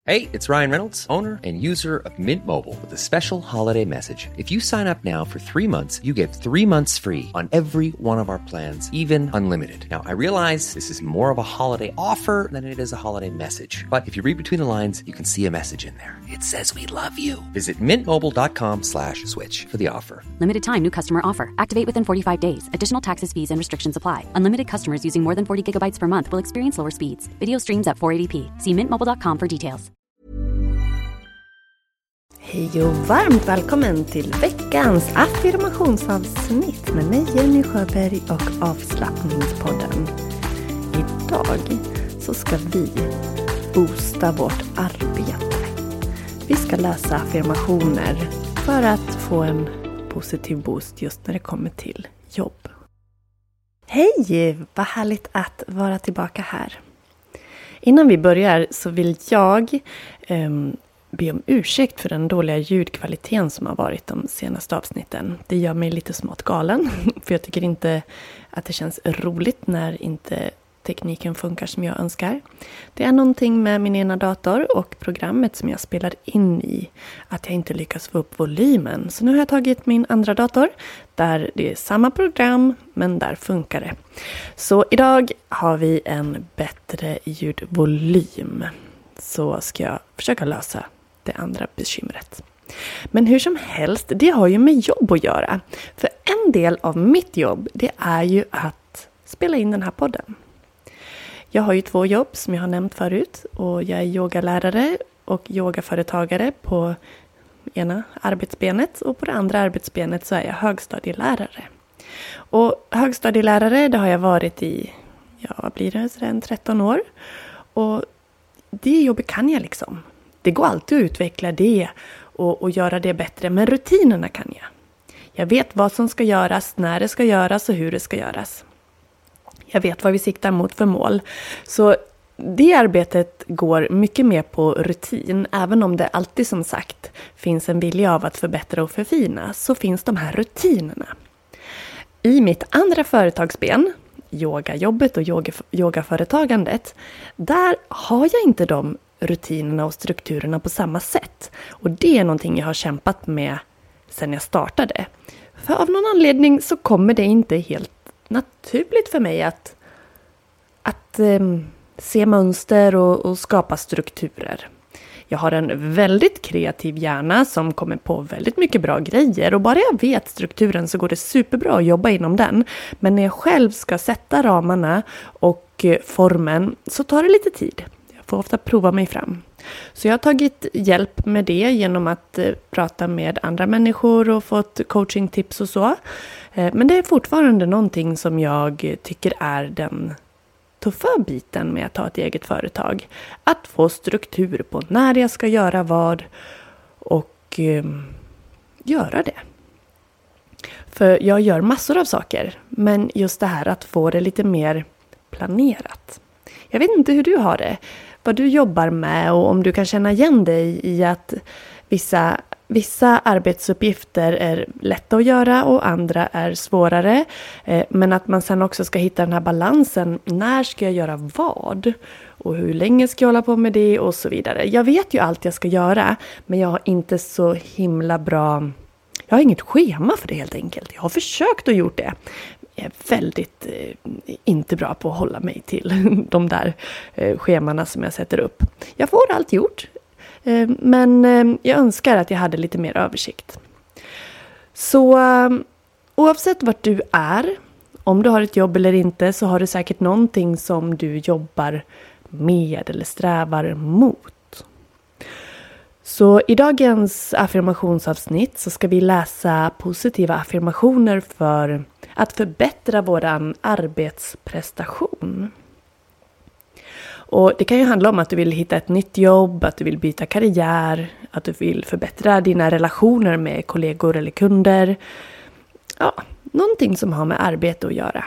Hey, it's Ryan Reynolds, owner and user of Mint Mobile, with a special holiday message. If you sign up now for 3 months, you get 3 months free on every one of our plans, even unlimited. Now, I realize this is more of a holiday offer than it is a holiday message. But if you read between the lines, you can see a message in there. It says we love you. Visit mintmobile.com/switch for the offer. Limited time new customer offer. Activate within 45 days. Additional taxes, fees, and restrictions apply. Unlimited customers using more than 40 gigabytes per month will experience lower speeds. Video streams at 480p. See mintmobile.com for details. Hej och varmt välkommen till veckans affirmationsavsnitt med mig Jenny Sjöberg och avslappningspodden. Idag så ska vi boosta vårt arbete. Vi ska läsa affirmationer för att få en positiv boost just när det kommer till jobb. Hej, vad härligt att vara tillbaka här. Innan vi börjar så vill jag be om ursäkt för den dåliga ljudkvaliteten som har varit de senaste avsnitten. Det gör mig lite smått galen, för jag tycker inte att det känns roligt när inte tekniken funkar som jag önskar. Det är någonting med min ena dator och programmet som jag spelar in i, att jag inte lyckas få upp volymen. Så nu har jag tagit min andra dator, där det är samma program, men där funkar det. Så idag har vi en bättre ljudvolym. Så ska jag försöka lösa det andra bekymret. Men hur som helst, det har ju med jobb att göra. För en del av mitt jobb, det är ju att spela in den här podden. Jag har ju 2 jobb som jag har nämnt förut. Och jag är yogalärare och yogaföretagare på ena arbetsbenet. Och på det andra arbetsbenet så är jag högstadielärare. Och högstadielärare, det har jag varit i, vad blir det, sedan 13 år. Och det jobbet kan jag liksom. Det går alltid att utveckla det och göra det bättre. Men rutinerna kan jag. Jag vet vad som ska göras, när det ska göras och hur det ska göras. Jag vet vad vi siktar mot för mål. Så det arbetet går mycket mer på rutin. Även om det alltid som sagt finns en vilja av att förbättra och förfina, så finns de här rutinerna. I mitt andra företagsben, yogajobbet och yogaföretagandet, där har jag inte de rutinerna och strukturerna på samma sätt. Och det är någonting jag har kämpat med sedan jag startade. För av någon anledning så kommer det inte helt naturligt för mig att se mönster och skapa strukturer. Jag har en väldigt kreativ hjärna som kommer på väldigt mycket bra grejer. Och bara jag vet strukturen så går det superbra att jobba inom den. Men när jag själv ska sätta ramarna och formen så tar det lite tid. Jag får ofta prova mig fram. Så jag har tagit hjälp med det genom att prata med andra människor och fått coachingtips och så. Men det är fortfarande någonting som jag tycker är den tuffa biten med att ha ett eget företag. Att få struktur på när jag ska göra vad och göra det. För jag gör massor av saker, men just det här att få det lite mer planerat. Jag vet inte hur du har det, vad du jobbar med och om du kan känna igen dig i att vissa arbetsuppgifter är lätta att göra och andra är svårare. Men att man sen också ska hitta den här balansen. När ska jag göra vad? Och hur länge ska jag hålla på med det? Och så vidare. Jag vet ju allt jag ska göra. Men jag har inte så himla bra... Jag har inget schema för det helt enkelt. Jag har försökt och gjort det. Jag är väldigt inte bra på att hålla mig till de där schemana som jag sätter upp. Jag får allt gjort. Men jag önskar att jag hade lite mer översikt. Så oavsett vart du är, om du har ett jobb eller inte, så har du säkert någonting som du jobbar med eller strävar mot. Så i dagens affirmationsavsnitt så ska vi läsa positiva affirmationer för att förbättra våran arbetsprestation. Och det kan ju handla om att du vill hitta ett nytt jobb, att du vill byta karriär, att du vill förbättra dina relationer med kollegor eller kunder. Ja, någonting som har med arbete att göra.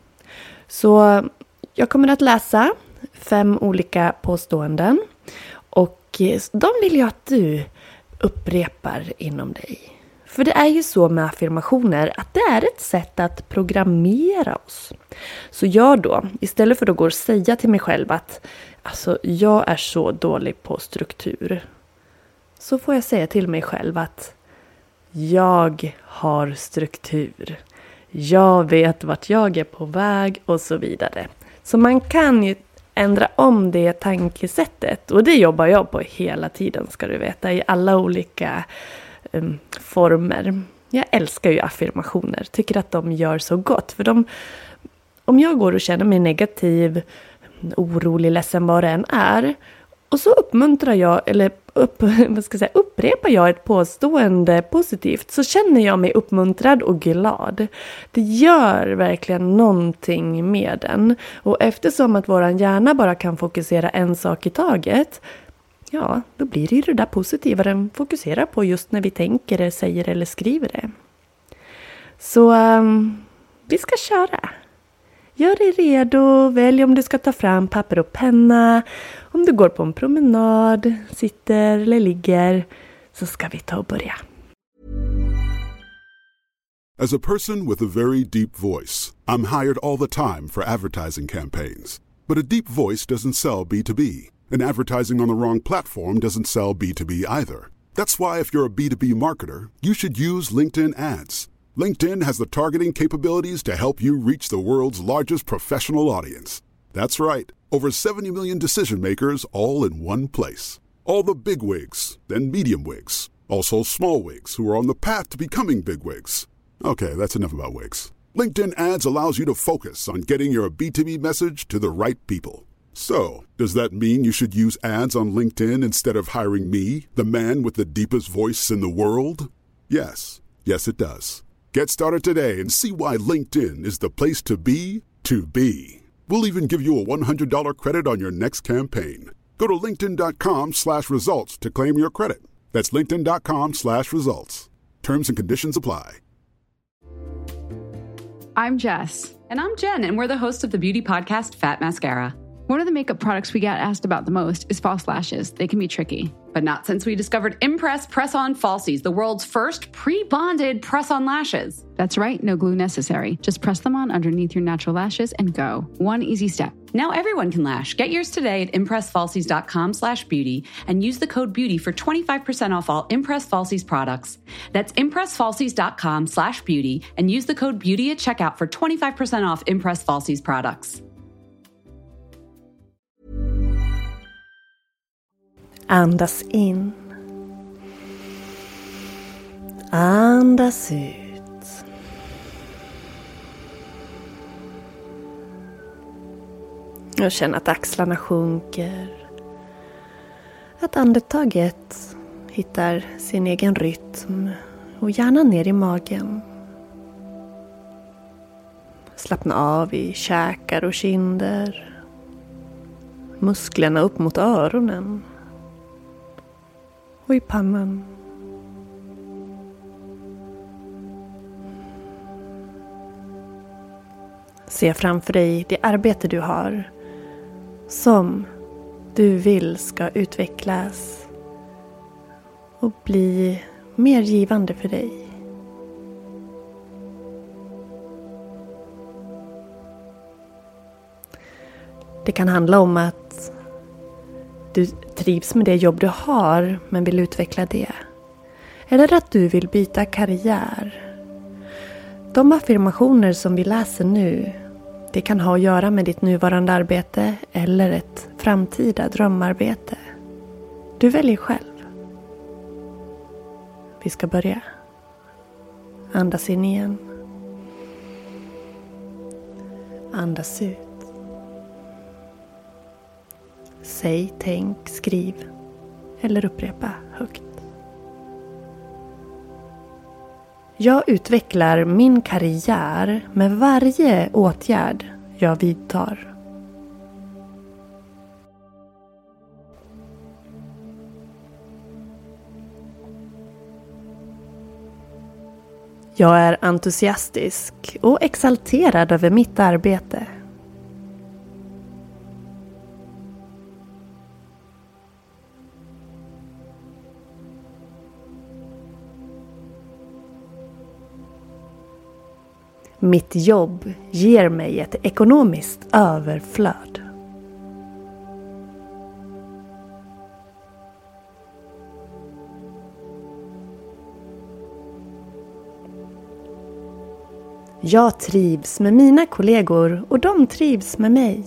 Så jag kommer att läsa 5 olika påståenden och de vill jag att du upprepar inom dig. För det är ju så med affirmationer att det är ett sätt att programmera oss. Så jag då, istället för att gå och säga till mig själv att Alltså, jag är så dålig på struktur. Så får jag säga till mig själv att jag har struktur. Jag vet vart jag är på väg och så vidare. Så man kan ju ändra om det tankesättet. Och det jobbar jag på hela tiden, ska du veta. I alla olika former. Jag älskar ju affirmationer. Tycker att de gör så gott. För om jag går och känner mig negativ, orolig, ledsen, vad det än är. Och så uppmuntrar jag, eller upprepar jag ett påstående positivt, så känner jag mig uppmuntrad och glad. Det gör verkligen någonting med den. Och eftersom att våran hjärna bara kan fokusera en sak i taget, ja, då blir det ju det där positiva den fokuserar på just när vi tänker det, säger eller skriver det. Så vi ska köra. Gör dig redo, välj om du ska ta fram papper och penna. Om du går på en promenad, sitter eller ligger, så ska vi ta och börja. As a person with a very deep voice, I'm hired all the time for advertising campaigns. But a deep voice doesn't sell B2B, and advertising on the wrong platform doesn't sell B2B either. That's why if you're a B2B marketer, you should use LinkedIn ads. LinkedIn has the targeting capabilities to help you reach the world's largest professional audience. That's right, over 70 million decision makers all in one place. All the big wigs, then medium wigs, also small wigs who are on the path to becoming big wigs. Okay, that's enough about wigs. LinkedIn ads allows you to focus on getting your B2B message to the right people. So, does that mean you should use ads on LinkedIn instead of hiring me, the man with the deepest voice in the world? Yes. Yes, it does. Get started today and see why LinkedIn is the place to be to be. We'll even give you a $100 credit on your next campaign. Go to linkedin.com/results to claim your credit. That's linkedin.com/results. Terms and conditions apply. I'm Jess. And I'm Jen, and we're the hosts of the beauty podcast Fat Mascara. One of the makeup products we get asked about the most is false lashes. They can be tricky. But not since we discovered Impress Press-On Falsies, the world's first pre-bonded press-on lashes. That's right, no glue necessary. Just press them on underneath your natural lashes and go. One easy step. Now everyone can lash. Get yours today at impressfalsies.com/beauty and use the code BEAUTY for 25% off all Impress Falsies products. That's impressfalsies.com/beauty and use the code BEAUTY at checkout for 25% off Impress Falsies products. Andas in. Andas ut. Jag känner att axlarna sjunker. Att andetaget hittar sin egen rytm och gärna ner i magen. Slappna av i käkar och kinder. Musklerna upp mot öronen. Och i pannan. Se framför dig det arbete du har som du vill ska utvecklas och bli mer givande för dig. Det kan handla om att du trivs med det jobb du har men vill utveckla det. Eller att du vill byta karriär. De affirmationer som vi läser nu, det kan ha att göra med ditt nuvarande arbete eller ett framtida drömarbete. Du väljer själv. Vi ska börja. Andas in igen. Andas ut. Säg, tänk, skriv eller upprepa högt. Jag utvecklar min karriär med varje åtgärd jag vidtar. Jag är entusiastisk och exalterad över mitt arbete. Mitt jobb ger mig ett ekonomiskt överflöd. Jag trivs med mina kollegor och de trivs med mig.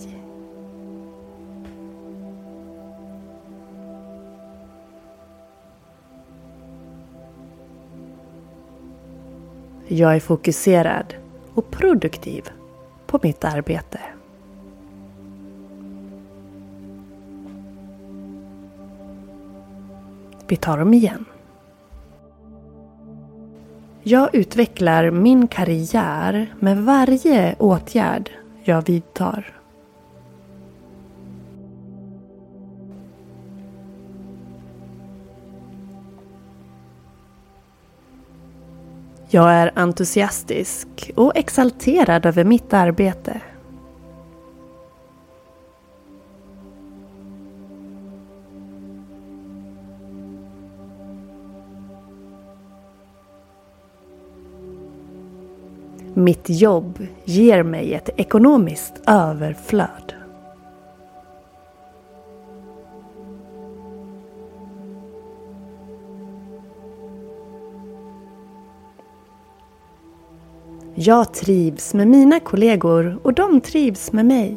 Jag är fokuserad och produktiv på mitt arbete. Vi tar dem igen. Jag utvecklar min karriär med varje åtgärd jag vidtar. Jag är entusiastisk och exalterad över mitt arbete. Mitt jobb ger mig ett ekonomiskt överflöd. Jag trivs med mina kollegor och de trivs med mig.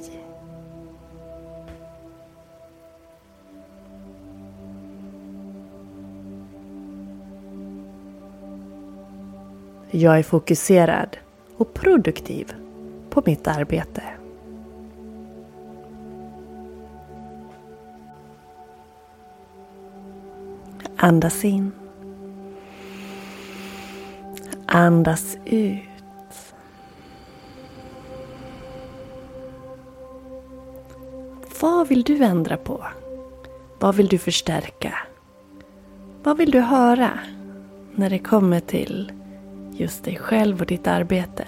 Jag är fokuserad och produktiv på mitt arbete. Andas in. Andas ut. Vad vill du ändra på? Vad vill du förstärka? Vad vill du höra när det kommer till just dig själv och ditt arbete?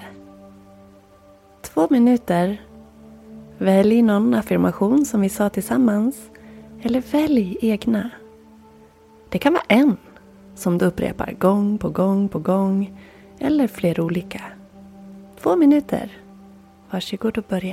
2 minuter. Välj någon affirmation som vi sa tillsammans. Eller välj egna. Det kan vara en som du upprepar gång på gång på gång. Eller fler olika. 2 minuter. Varsågod och börja.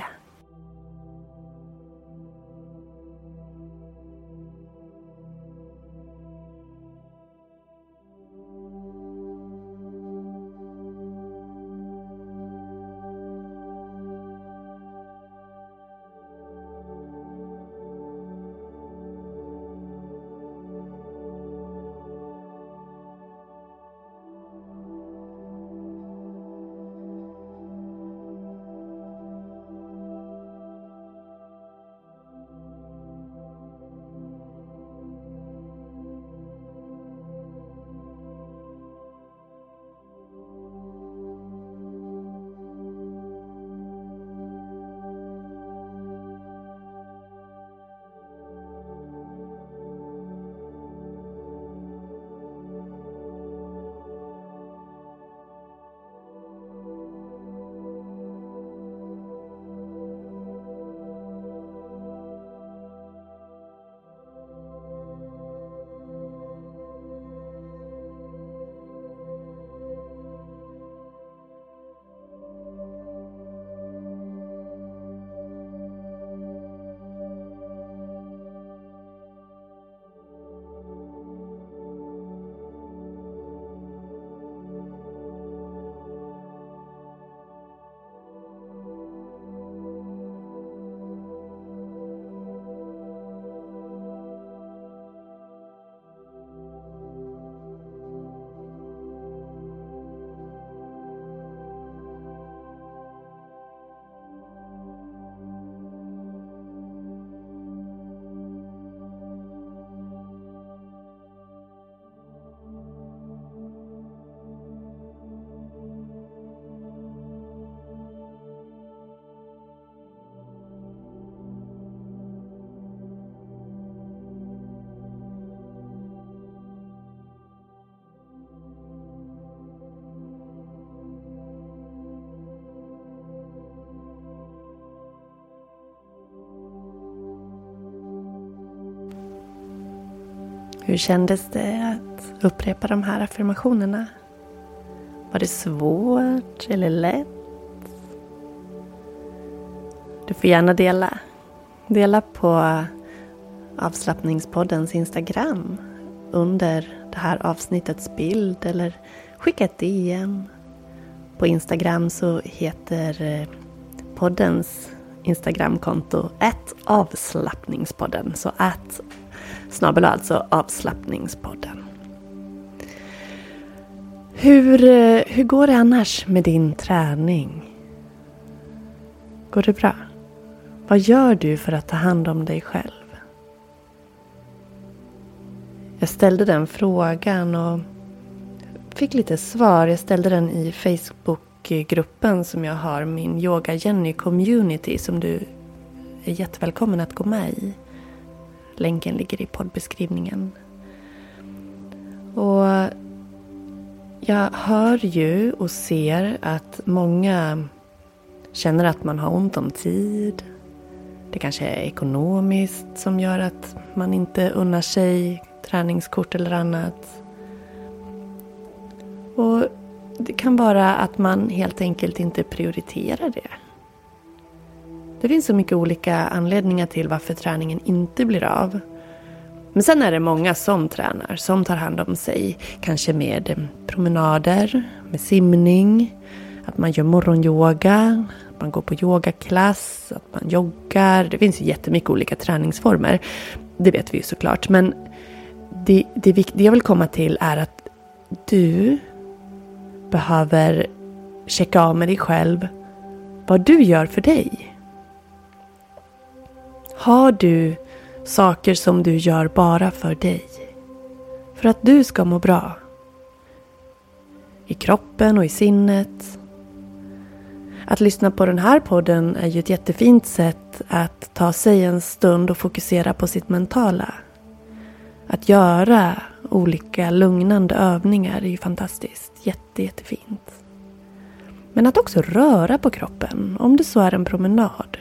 Hur kändes det att upprepa de här affirmationerna? Var det svårt eller lätt? Du får gärna dela. Dela på avslappningspoddens Instagram under det här avsnittets bild eller skicka ett DM. På Instagram så heter poddens Instagramkonto @avslappningspodden. Så @ avslappningspodden. Hur går det annars med din träning? Går det bra? Vad gör du för att ta hand om dig själv? Jag ställde den frågan och fick lite svar. Jag ställde den i Facebookgruppen som jag har, min Yoga Jenny community, som du är jättevälkommen att gå med i. Länken ligger i poddbeskrivningen. Och jag hör ju och ser att många känner att man har ont om tid. Det kanske är ekonomiskt som gör att man inte unnar sig träningskort eller annat. Och det kan vara att man helt enkelt inte prioriterar det. Det finns så mycket olika anledningar till varför träningen inte blir av. Men sen är det många som tränar, som tar hand om sig. Kanske med promenader, med simning, att man gör morgonyoga, att man går på yogaklass, att man joggar. Det finns ju jättemycket olika träningsformer. Det vet vi ju såklart. Men det jag vill komma till är att du behöver checka av med dig själv vad du gör för dig. Har du saker som du gör bara för dig? För att du ska må bra. I kroppen och i sinnet. Att lyssna på den här podden är ju ett jättefint sätt att ta sig en stund och fokusera på sitt mentala. Att göra olika lugnande övningar är ju fantastiskt. Jättefint. Men att också röra på kroppen, om det så är en promenad.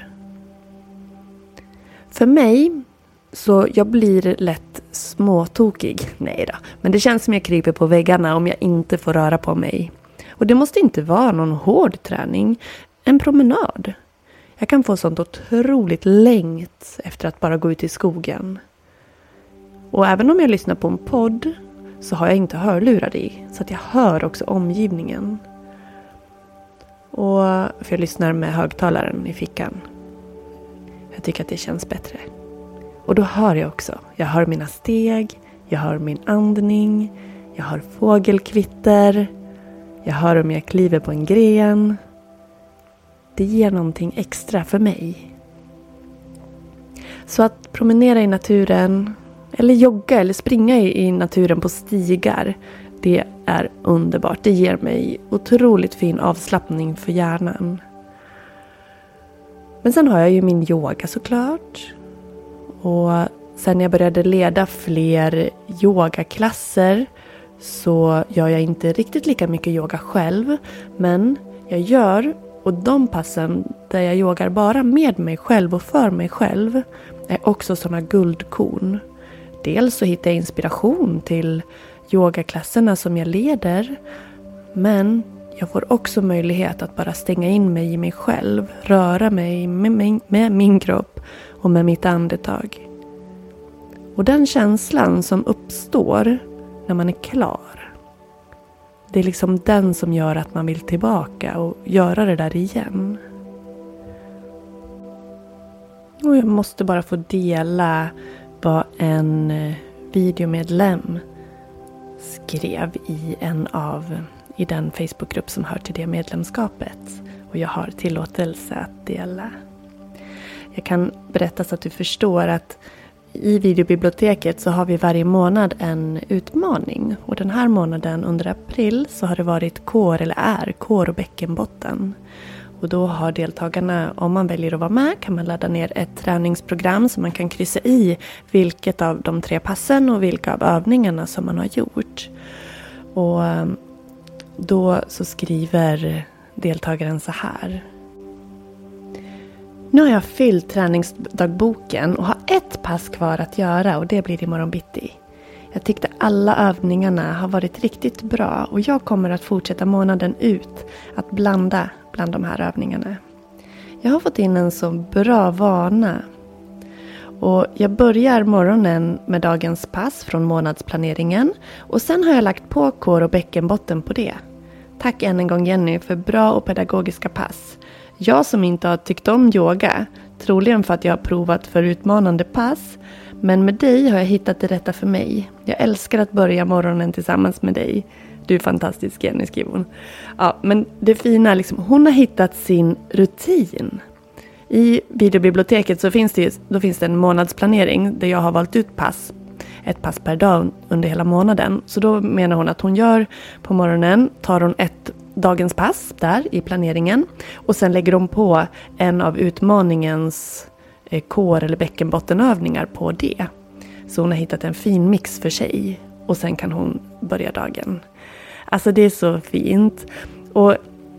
För mig, så jag blir lätt småtokig. Nej då, men det känns som jag kryper på väggarna om jag inte får röra på mig. Och det måste inte vara någon hård träning. En promenad. Jag kan få sånt otroligt längt efter att bara gå ut i skogen. Och även om jag lyssnar på en podd så har jag inte hörlurar i. Så att jag hör också omgivningen. Och för jag lyssnar med högtalaren i fickan. Jag tycker att det känns bättre. Och då hör jag också. Jag hör mina steg. Jag hör min andning. Jag hör fågelkvitter. Jag hör om jag kliver på en gren. Det ger någonting extra för mig. Så att promenera i naturen, eller jogga eller springa i naturen på stigar, det är underbart. Det ger mig otroligt fin avslappning för hjärnan. Men sen har jag ju min yoga såklart. Och sen när jag började leda fler yogaklasser så gör jag inte riktigt lika mycket yoga själv. Men jag gör, och de passen där jag yogar bara med mig själv och för mig själv är också sådana guldkorn. Dels så hittar jag inspiration till yogaklasserna som jag leder. Men jag får också möjlighet att bara stänga in mig i mig själv. Röra mig med min kropp och med mitt andetag. Och den känslan som uppstår när man är klar. Det är liksom den som gör att man vill tillbaka och göra det där igen. Och jag måste bara få dela vad en videomedlem skrev i den Facebookgrupp som hör till det medlemskapet. Och jag har tillåtelse att dela. Jag kan berätta så att du förstår att i videobiblioteket så har vi varje månad en utmaning. Och den här månaden under april så har det varit kår och bäckenbotten. Och då har deltagarna, om man väljer att vara med, kan man ladda ner ett träningsprogram som man kan kryssa i vilket av de 3 passen och vilka av övningarna som man har gjort. Och då så skriver deltagaren så här. Nu har jag fyllt träningsdagboken och har ett pass kvar att göra och det blir imorgon bitti. Jag tyckte alla övningarna har varit riktigt bra och jag kommer att fortsätta månaden ut att blanda bland de här övningarna. Jag har fått in en så bra vana. Och jag börjar morgonen med dagens pass från månadsplaneringen och sen har jag lagt på kår och bäckenbotten på det. Tack än en gång Jenny för bra och pedagogiska pass. Jag som inte har tyckt om yoga, troligen för att jag har provat för utmanande pass, men med dig har jag hittat det rätta för mig. Jag älskar att börja morgonen tillsammans med dig. Du är fantastisk Jenny, skriver hon. Ja, men det fina är liksom, hon har hittat sin rutin. I videobiblioteket så finns det en månadsplanering där jag har valt ut ett pass per dag under hela månaden. Så då menar hon att hon gör på morgonen, tar hon ett dagens pass där i planeringen. Och sen lägger hon på en av utmaningens kår- eller bäckenbottenövningar på det. Så hon har hittat en fin mix för sig. Och sen kan hon börja dagen. Alltså det är så fint. Och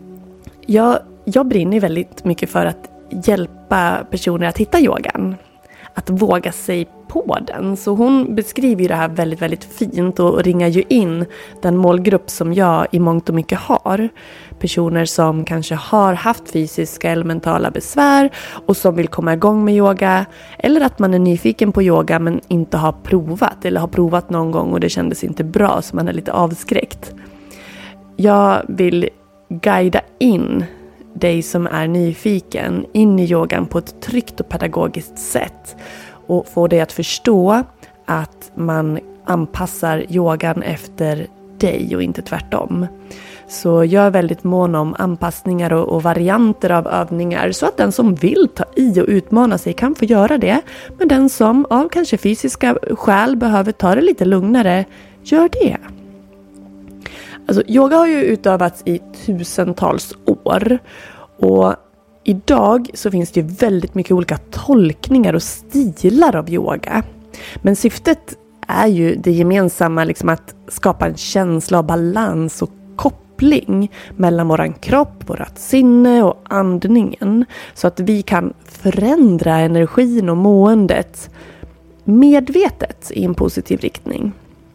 jag brinner väldigt mycket för att hjälpa personer att hitta yogan. Att våga sig på den. Så hon beskriver ju det här väldigt, väldigt fint och ringar ju in den målgrupp som jag i mångt och mycket har. Personer som kanske har haft fysiska eller mentala besvär och som vill komma igång med yoga. Eller att man är nyfiken på yoga men inte har provat eller har provat någon gång och det kändes inte bra så man är lite avskräckt. Jag vill guida in dig som är nyfiken in i yogan på ett tryggt och pedagogiskt sätt. Och få dig att förstå att man anpassar yogan efter dig och inte tvärtom. Så jag är väldigt mån om anpassningar och varianter av övningar så att den som vill ta i och utmana sig kan få göra det. Men den som av kanske fysiska skäl behöver ta det lite lugnare, gör det. Alltså, yoga har ju utövats i tusentals år och idag så finns det ju väldigt mycket olika tolkningar och stilar av yoga. Men syftet är ju det gemensamma liksom att skapa en känsla av balans och koppling mellan våran kropp, vårat sinne och andningen. Så att vi kan förändra energin och måendet medvetet i en positiv riktning.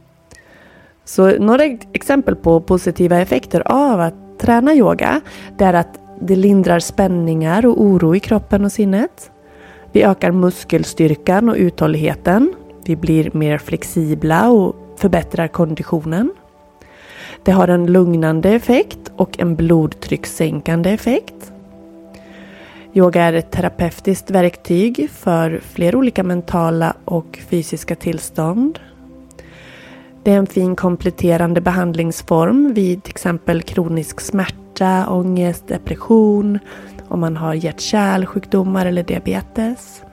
Så några exempel på positiva effekter av att träna yoga, det är att det lindrar spänningar och oro i kroppen och sinnet. Vi ökar muskelstyrkan och uthålligheten. Vi blir mer flexibla och förbättrar konditionen. Det har en lugnande effekt och en blodtryckssänkande effekt. Yoga är ett terapeutiskt verktyg för flera olika mentala och fysiska tillstånd. Det är en fin kompletterande behandlingsform vid till exempel kronisk smärta, ångest, depression, om man har hjärt-kärlsjukdomar eller diabetes.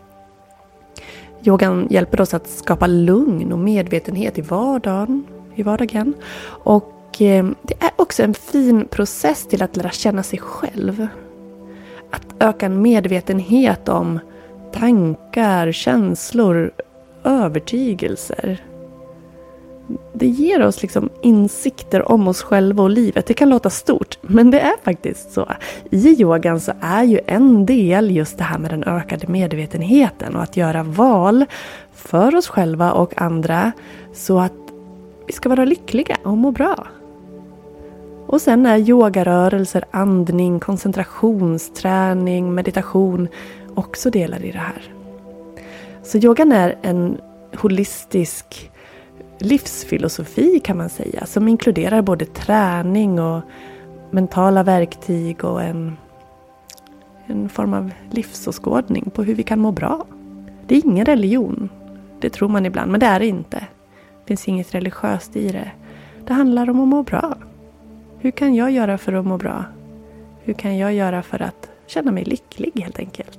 Yogan hjälper oss att skapa lugn och medvetenhet i vardagen. Och det är också en fin process till att lära känna sig själv. Att öka en medvetenhet om tankar, känslor, övertygelser. Det ger oss liksom insikter om oss själva och livet. Det kan låta stort, men det är faktiskt så. I yogan så är ju en del just det här med den ökade medvetenheten och att göra val för oss själva och andra så att vi ska vara lyckliga och må bra. Och sen är yogarörelser, andning, koncentrationsträning, meditation också delar i det här. Så yogan är en holistisk livsfilosofi kan man säga, som inkluderar både träning och mentala verktyg och en form av livsåskådning på hur vi kan må bra. Det är ingen religion, det tror man ibland, men det är det inte. Det finns inget religiöst i det. Det handlar om att må bra. Hur kan jag göra för att må bra? Hur kan jag göra för att känna mig lycklig helt enkelt?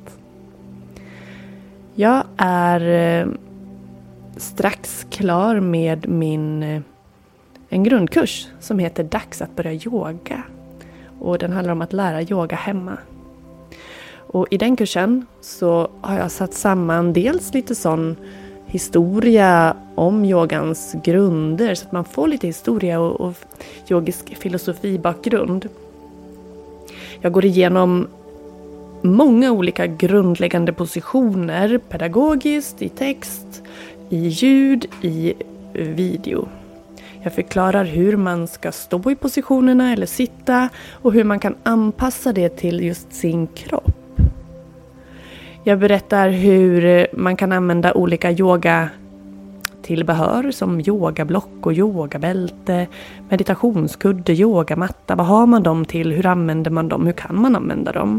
Jag är strax klar med en grundkurs som heter Dags att börja yoga. Och den handlar om att lära yoga hemma. Och i den kursen så har jag satt samman dels lite sån historia om yogans grunder så att man får lite historia och yogisk filosofibakgrund. Jag går igenom många olika grundläggande positioner pedagogiskt, i text, i ljud, i video. Jag förklarar hur man ska stå i positionerna eller sitta och hur man kan anpassa det till just sin kropp. Jag berättar hur man kan använda olika yoga tillbehör som yogablock och yogabälte, meditationskudde, yogamatta. Vad har man dem till? Hur använder man dem? Hur kan man använda dem?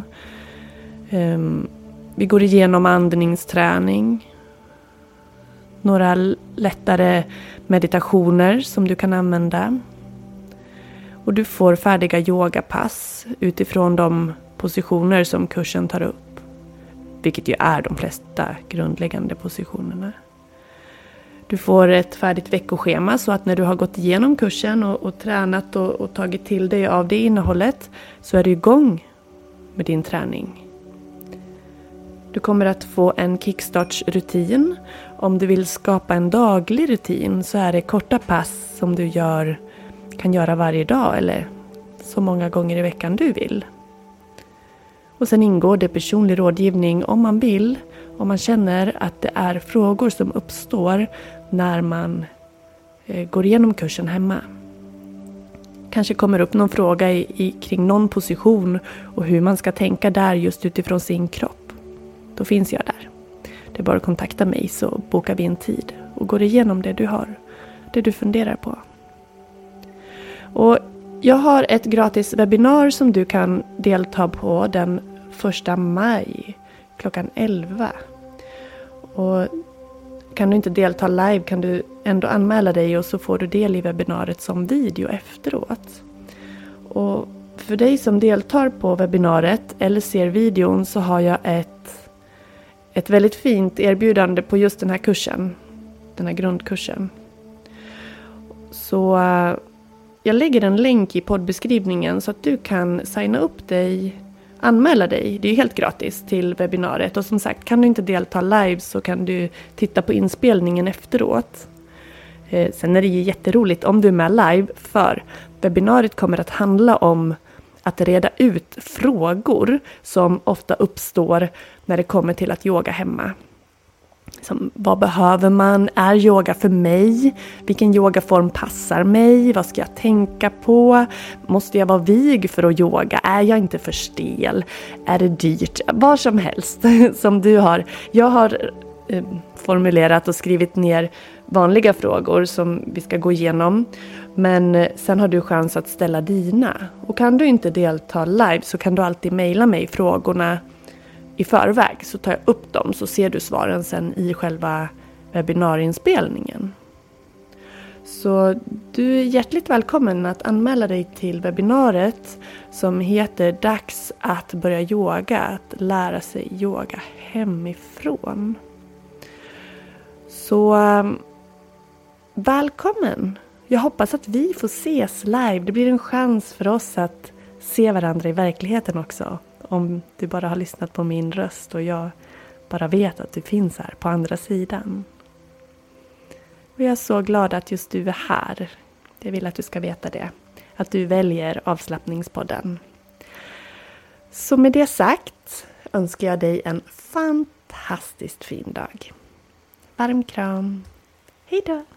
Vi går igenom andningsträning. Några lättare meditationer som du kan använda. Och du får färdiga yogapass utifrån de positioner som kursen tar upp. Vilket ju är de flesta grundläggande positionerna. Du får ett färdigt veckoschema så att när du har gått igenom kursen och tränat och tagit till dig av det innehållet så är du igång med din träning. Du kommer att få en kickstartsrutin. Om du vill skapa en daglig rutin så är det korta pass som du kan göra varje dag eller så många gånger i veckan du vill. Och sen ingår det personlig rådgivning om man vill, om man känner att det är frågor som uppstår när man går igenom kursen hemma. Kanske kommer upp någon fråga kring någon position och hur man ska tänka där just utifrån sin kropp. Då finns jag där. Det är bara att kontakta mig så bokar vi en tid och går igenom det du funderar på. Och jag har ett gratis webbinar som du kan delta på den 1 maj klockan 11. Och kan du inte delta live kan du ändå anmäla dig och så får du del i webbinariet som video efteråt. Och för dig som deltar på webbinariet eller ser videon så har jag ett väldigt fint erbjudande på just den här kursen. Den här grundkursen. Så jag lägger en länk i poddbeskrivningen så att du kan signa upp dig, anmäla dig. Det är helt gratis till webbinariet. Och som sagt, kan du inte delta live så kan du titta på inspelningen efteråt. Sen är det ju jätteroligt om du är med live för webbinariet kommer att handla om att reda ut frågor som ofta uppstår när det kommer till att yoga hemma. Som, vad behöver man? Är yoga för mig? Vilken yogaform passar mig? Vad ska jag tänka på? Måste jag vara vig för att yoga? Är jag inte för stel? Är det dyrt? Vad som helst som du har. Jag har formulerat och skrivit ner vanliga frågor som vi ska gå igenom. Men sen har du chans att ställa dina. Och kan du inte delta live så kan du alltid mejla mig frågorna i förväg. Så tar jag upp dem så ser du svaren sen i själva webbinarieinspelningen. Så du är hjärtligt välkommen att anmäla dig till webbinariet som heter Dags att börja yoga. Att lära sig yoga hemifrån. Så välkommen! Jag hoppas att vi får ses live. Det blir en chans för oss att se varandra i verkligheten också. Om du bara har lyssnat på min röst och jag bara vet att du finns här på andra sidan. Och jag är så glad att just du är här. Jag vill att du ska veta det. Att du väljer avslappningspodden. Så med det sagt önskar jag dig en fantastiskt fin dag. Varm kram. Hej då!